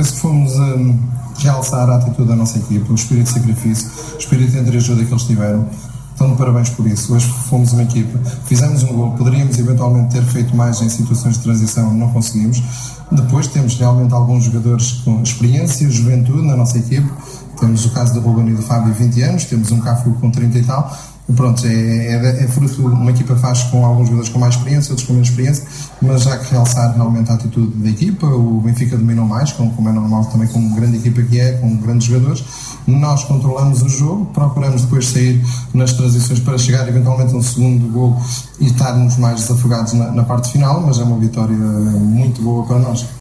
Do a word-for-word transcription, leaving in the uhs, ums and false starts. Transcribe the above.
penso que fomos um, realçar a atitude da nossa equipa, o espírito de sacrifício, o espírito de entreajuda que eles tiveram. Então, de parabéns por isso. Hoje fomos uma equipa, fizemos um gol, poderíamos eventualmente ter feito mais em situações de transição, não conseguimos. Depois temos realmente alguns jogadores com experiência, juventude na nossa equipa. Temos o caso do Ruben e do Fábio, vinte anos, temos um Cafu com trinta e tal. E pronto, é, é, é fruto, uma equipa faz com alguns jogadores com mais experiência, outros com menos experiência, mas há que realçar realmente a atitude da equipa. O Benfica dominou mais, como, como é normal também, com uma grande equipa que é, com grandes jogadores. Nós controlamos o jogo, procuramos depois sair nas transições para chegar eventualmente a um segundo gol e estarmos mais desafogados na, na parte final, mas é uma vitória muito boa para nós.